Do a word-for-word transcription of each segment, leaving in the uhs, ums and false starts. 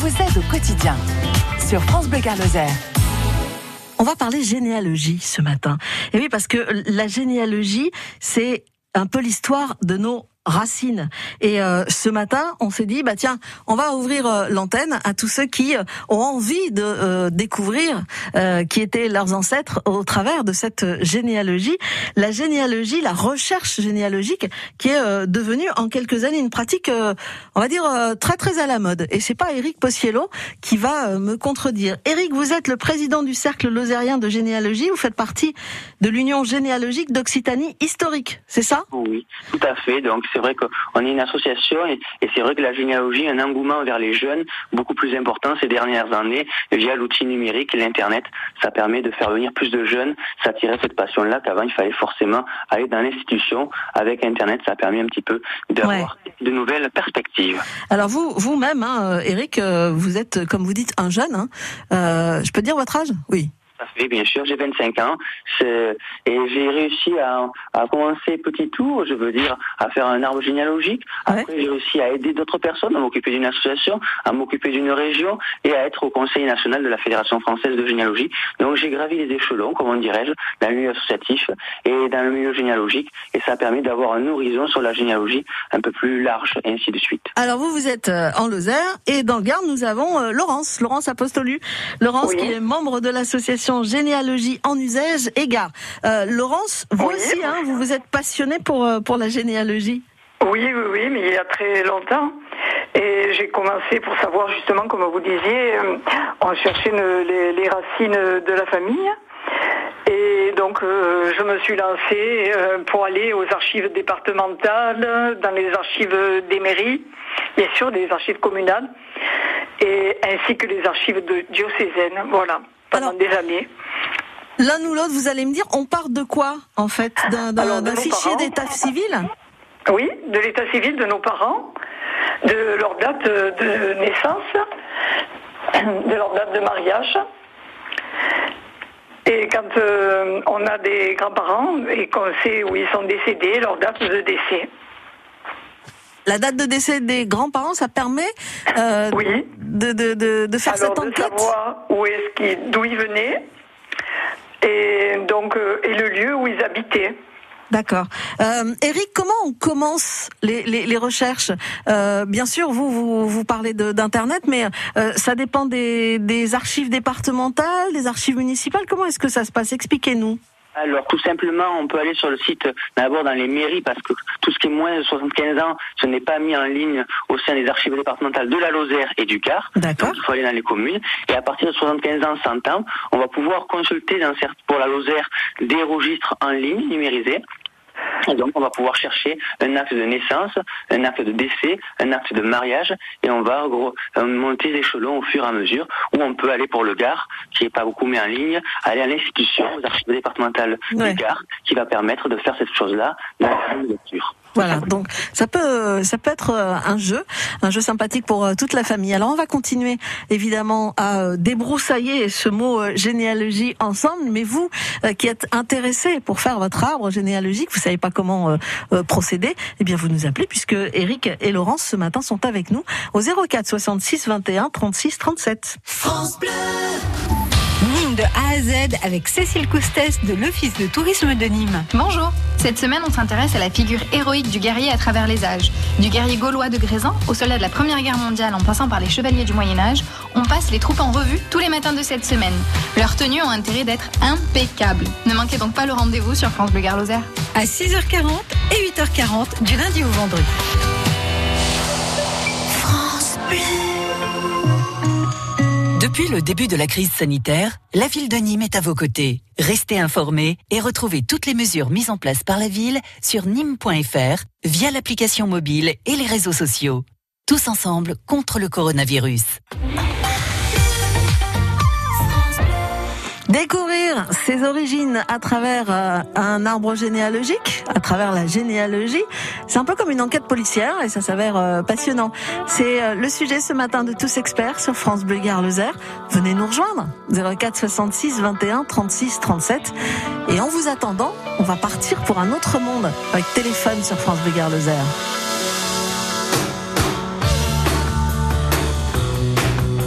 vous aide au quotidien. Sur France Bleu Gard Lozère. On va parler généalogie ce matin. Et oui, parce que la généalogie, c'est un peu l'histoire de nos racines. Et euh, ce matin, on s'est dit, bah tiens, on va ouvrir euh, l'antenne à tous ceux qui euh, ont envie de euh, découvrir euh, qui étaient leurs ancêtres au travers de cette généalogie. La généalogie, la recherche généalogique, qui est euh, devenue en quelques années une pratique, euh, on va dire, euh, très très à la mode. Et c'est pas Éric Possiello qui va euh, me contredire. Éric, vous êtes le président du Cercle lozérien de généalogie. Vous faites partie de l'Union généalogique d'Occitanie historique, c'est ça ? Oui, tout à fait. Donc c'est vrai qu'on est une association et, et c'est vrai que la généalogie a un engouement vers les jeunes beaucoup plus important ces dernières années via l'outil numérique et l'Internet. Ça permet de faire venir plus de jeunes, s'attirer cette passion-là qu'avant il fallait forcément aller dans l'institution. Avec Internet, ça a permis un petit peu d'avoir ouais. de nouvelles perspectives. Alors vous, vous-même, hein, Éric, vous êtes, comme vous dites, un jeune. Hein. Euh, je peux dire votre âge ? Oui. Ça fait, bien sûr, j'ai vingt-cinq ans c'est, et j'ai réussi à, à commencer petit tour, je veux dire, à faire un arbre généalogique. Après, ouais. j'ai réussi à aider d'autres personnes, à m'occuper d'une association, à m'occuper d'une région et à être au Conseil national de la Fédération française de généalogie. Donc j'ai gravi les échelons, comment dirais-je, dans le milieu associatif et dans le milieu généalogique, et ça a permis d'avoir un horizon sur la généalogie un peu plus large, et ainsi de suite. Alors vous, vous êtes en Lozère, et dans le Gard, nous avons Laurence, Laurence Apostolu. Laurence oui. qui est membre de l'association Généalogie en Uzège et Gard. Euh, Laurence, vous oui. aussi, hein, vous vous êtes passionnée pour, pour la généalogie. Oui, oui, oui, mais il y a très longtemps. Et j'ai commencé pour savoir justement, comme vous disiez, euh, on cherchait une, les, les racines de la famille. Et donc euh, je me suis lancée euh, pour aller aux archives départementales, dans les archives des mairies, bien sûr des archives communales, et ainsi que les archives de diocésaines, voilà, pendant Alors, des années. L'un ou l'autre, vous allez me dire, on part de quoi en fait ? D'un, d'un, Alors, d'un fichier parents. d'état civil ? Oui, de l'état civil de nos parents, de leur date de naissance, de leur date de mariage. Et quand euh, on a des grands-parents et qu'on sait où ils sont décédés, leur date de décès. La date de décès des grands-parents, ça permet euh, oui. de, de, de, de faire Alors, cette enquête. de savoir où est-ce qu'ils, d'où ils venaient et, donc, euh, et le lieu où ils habitaient. D'accord. Euh, Éric, comment on commence les, les, les recherches ? euh, Bien sûr, vous, vous, vous parlez de, d'Internet, mais euh, ça dépend des, des archives départementales, des archives municipales. Comment est-ce que ça se passe ? Expliquez-nous. Alors, tout simplement, on peut aller sur le site, d'abord dans les mairies, parce que tout ce qui est moins de soixante-quinze ans, ce n'est pas mis en ligne au sein des archives départementales de la Lozère et du Gard. D'accord. Donc, il faut aller dans les communes. Et à partir de soixante-quinze ans, cent ans, on va pouvoir consulter dans, pour la Lozère des registres en ligne, numérisés. Et donc, on va pouvoir chercher un acte de naissance, un acte de décès, un acte de mariage, et on va gros, monter l'échelon au fur et à mesure, où on peut aller pour le Gard, qui n'est pas beaucoup mis en ligne, aller à l'institution, aux archives départementales ouais. du Gard, qui va permettre de faire cette chose-là dans la lecture. Voilà, donc ça peut ça peut être un jeu, un jeu sympathique pour toute la famille. Alors on va continuer évidemment à débroussailler ce mot généalogie ensemble, mais vous qui êtes intéressés pour faire votre arbre généalogique, vous savez pas comment euh, procéder, eh bien vous nous appelez puisque Éric et Laurence ce matin sont avec nous au zéro quatre soixante-six vingt et un trente-six trente-sept. France Bleu. Nîmes de A à Z avec Cécile Coustès de l'Office de tourisme de Nîmes. Bonjour. Cette semaine, on s'intéresse à la figure héroïque du guerrier à travers les âges. Du guerrier gaulois de Grésan aux soldats de la Première Guerre mondiale en passant par les chevaliers du Moyen-Âge, on passe les troupes en revue tous les matins de cette semaine. Leurs tenues ont intérêt d'être impeccables. Ne manquez donc pas le rendez-vous sur France Bleu Gard Lozère. À six heures quarante et huit heures quarante du lundi au vendredi. France Bleu. Depuis le début de la crise sanitaire, la ville de Nîmes est à vos côtés. Restez informés et retrouvez toutes les mesures mises en place par la ville sur nîmes point f r via l'application mobile et les réseaux sociaux. Tous ensemble contre le coronavirus. Découvrir ses origines à travers euh, un arbre généalogique, à travers la généalogie, c'est un peu comme une enquête policière et ça s'avère euh, passionnant. C'est euh, le sujet ce matin de Tous Experts sur France Bleu Gard Lozère. Venez nous rejoindre, zéro quatre soixante-six vingt et un trente-six trente-sept. Et en vous attendant, on va partir pour un autre monde avec Téléphone sur France Bleu Gard Lozère.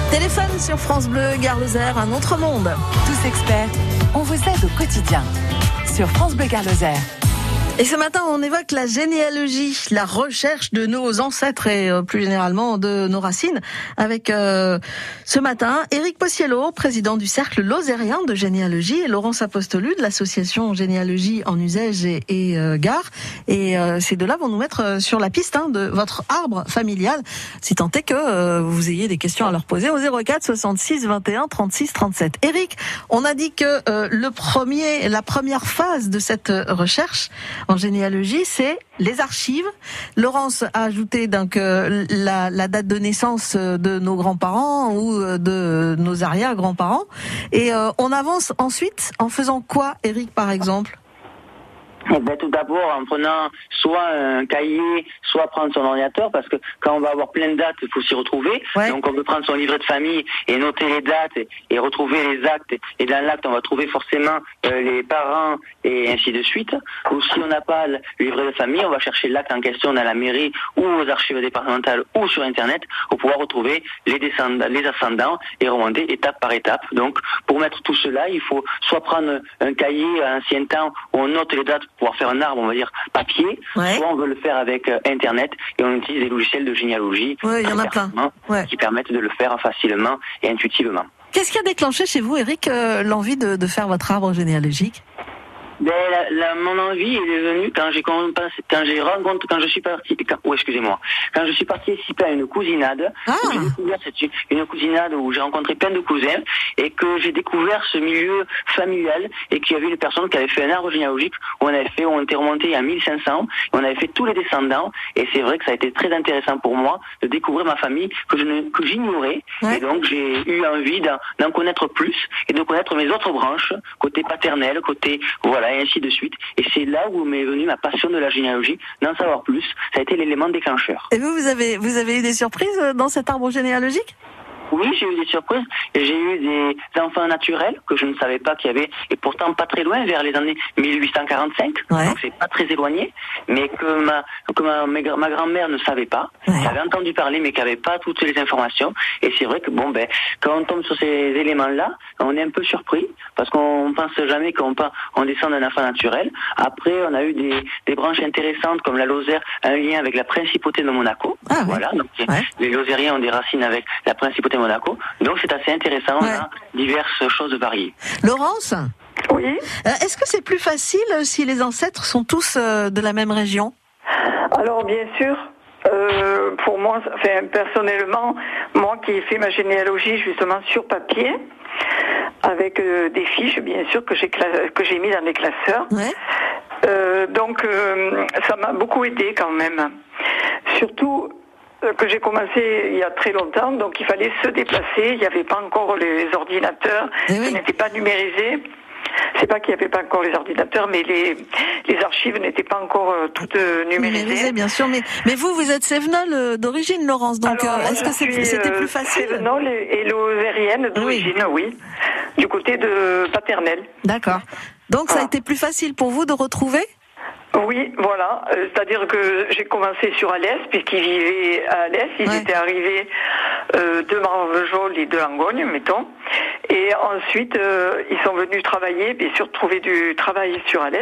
Téléphone sur France Bleu, Gare Lozère, un autre monde. Tous experts, on vous aide au quotidien. Sur France Bleu Gare Lozère. Et ce matin, on évoque la généalogie, la recherche de nos ancêtres et euh, plus généralement de nos racines, avec euh, ce matin Éric Possiello, président du Cercle Lozérien de généalogie, et Laurence Apostolu de l'association Généalogie en Usage et, et euh, Gare. Et euh, ces deux-là vont nous mettre sur la piste hein, de votre arbre familial, si tant est que euh, vous ayez des questions à leur poser au zéro quatre soixante-six vingt et un trente-six trente-sept. Éric, on a dit que euh, le premier, la première phase de cette recherche en généalogie, c'est les archives. Laurence a ajouté donc euh, la, la date de naissance de nos grands-parents ou de nos arrière-grands-parents. Et euh, on avance ensuite en faisant quoi, Éric, par exemple ? Eh ben, tout d'abord, en prenant soit un cahier, soit prendre son ordinateur, parce que quand on va avoir plein de dates, il faut s'y retrouver. Ouais. Donc on peut prendre son livret de famille et noter les dates et, et retrouver les actes. Et dans l'acte, on va trouver forcément euh, les parents et ainsi de suite. Ou si on n'a pas le livret de famille, on va chercher l'acte en question dans la mairie ou aux archives départementales ou sur Internet pour pouvoir retrouver les descendants, les ascendants et remonter étape par étape. Donc pour mettre tout cela, il faut soit prendre un cahier à ancien temps où on note les dates pour pouvoir faire un arbre, on va dire, papier, ouais. Soit on veut le faire avec euh, Internet et on utilise des logiciels de généalogie ouais, il y en a plein. Ouais. Qui permettent de le faire facilement et intuitivement. Qu'est-ce qui a déclenché chez vous, Éric, euh, l'envie de, de faire votre arbre généalogique ? Ben, la, la, mon envie elle est venue quand j'ai quand j'ai rencontré quand je suis parti quand, oh, excusez-moi quand je suis participé à une cousinade ah. où j'ai découvert cette une cousinade où j'ai rencontré plein de cousins et que j'ai découvert ce milieu familial et qu'il y avait une personne qui avait fait un arbre généalogique où on avait fait on était remonté à mille cinq cents et on avait fait tous les descendants et c'est vrai que ça a été très intéressant pour moi de découvrir ma famille que je ne que j'ignorais ouais. Et donc j'ai eu envie d'en, d'en connaître plus et de connaître mes autres branches côté paternel côté voilà et ainsi de suite. Et c'est là où m'est venue ma passion de la généalogie, d'en savoir plus. Ça a été l'élément déclencheur. Et vous, vous avez, vous avez eu des surprises dans cet arbre généalogique ? Oui, j'ai eu des surprises. J'ai eu des enfants naturels que je ne savais pas qu'il y avait, et pourtant pas très loin, vers les années mille huit cent quarante-cinq. Ouais. Donc c'est pas très éloigné, mais que ma, que ma, ma grand-mère ne savait pas. Ouais. Elle avait entendu parler, mais qui n'avait pas toutes les informations. Et c'est vrai que bon ben, quand on tombe sur ces éléments-là, on est un peu surpris parce qu'on pense jamais qu'on on descend d'un enfant naturel. Après, on a eu des, des branches intéressantes comme la Lozère, un lien avec la principauté de Monaco. Ah, voilà, donc ouais. Les Lozériens ont des racines avec la principauté de Monaco. Donc c'est assez intéressant, ouais. On a diverses choses variées. Laurence ? Oui. Euh, est-ce que c'est plus facile si les ancêtres sont tous euh, de la même région ? Alors bien sûr. Euh, pour moi, enfin, personnellement, moi qui ai fait ma généalogie justement sur papier, avec euh, des fiches bien sûr que j'ai cla- que j'ai mis dans des classeurs. Ouais. Euh, donc euh, ça m'a beaucoup aidé quand même. Surtout euh, que j'ai commencé il y a très longtemps, donc il fallait se déplacer. Il n'y avait pas encore les ordinateurs, eh oui. Ça n'était pas numérisé. C'est pas qu'il n'y avait pas encore les ordinateurs, mais les, les archives n'étaient pas encore euh, toutes euh, numérisées. Numérisées, bien sûr, mais, mais vous, vous êtes sévenole euh, d'origine, Laurence, donc Alors, euh, est-ce que c'est, c'était plus facile ? Sévenole et lozérienne d'origine, oui. oui. Du côté de paternel. D'accord. Donc voilà. Ça a été plus facile pour vous de retrouver ? Oui, voilà. Euh, c'est-à-dire que j'ai commencé sur Alès, puisqu'ils vivaient à Alès. Ils ouais. étaient arrivés euh, de Marvejols et de Langogne, mettons. Et ensuite, euh, ils sont venus travailler, bien sûr, trouver du travail sur Alès.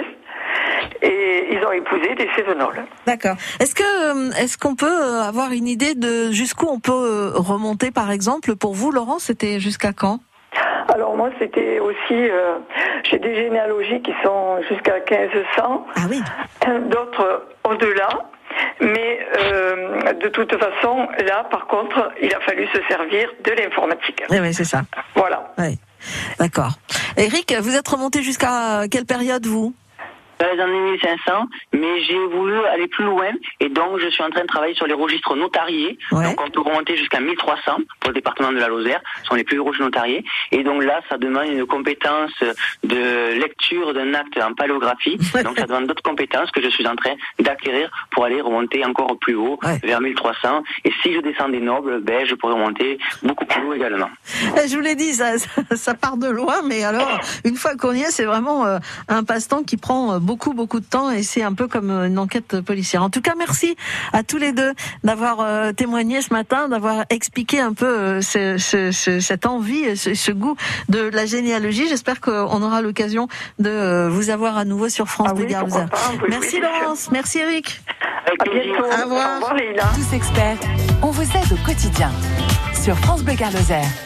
Et ils ont épousé des Cévenols. D'accord. Est-ce que, est-ce qu'on peut avoir une idée de jusqu'où on peut remonter, par exemple, pour vous, Laurent, c'était jusqu'à quand ? Alors moi, c'était aussi, euh, j'ai des généalogies qui sont jusqu'à quinze cents, ah oui. D'autres au-delà. Mais euh, de toute façon, là, par contre, il a fallu se servir de l'informatique. Oui, oui, c'est ça. Voilà. Oui. D'accord. Éric, vous êtes remonté jusqu'à quelle période, vous ? Dans les années mille cinq cents, mais j'ai voulu aller plus loin et donc je suis en train de travailler sur les registres notariés. Ouais. Donc on peut remonter jusqu'à mille trois cents pour le département de la Lozère, ce sont les plus gros registres notariés. Et donc là, ça demande une compétence de lecture d'un acte en paléographie. Donc ça demande d'autres compétences que je suis en train d'acquérir pour aller remonter encore plus haut, ouais. vers mille trois cents. Et si je descends des nobles, ben je pourrais remonter beaucoup plus haut également. Je vous l'ai dit, ça, ça, ça part de loin, mais alors une fois qu'on y est, c'est vraiment euh, un passe-temps qui prend beaucoup, beaucoup de temps et c'est un peu comme une enquête policière. En tout cas, merci à tous les deux d'avoir euh, témoigné ce matin, d'avoir expliqué un peu euh, ce, ce, ce, cette envie, ce, ce goût de la généalogie. J'espère qu'on aura l'occasion de euh, vous avoir à nouveau sur France Ah Bleu oui, Gare-Lozère. oui, Merci oui, Laurence, merci Eric. À bientôt. Au revoir. Au revoir Leïla. Tous experts, on vous aide au quotidien sur France Bleu Gare-Lozère.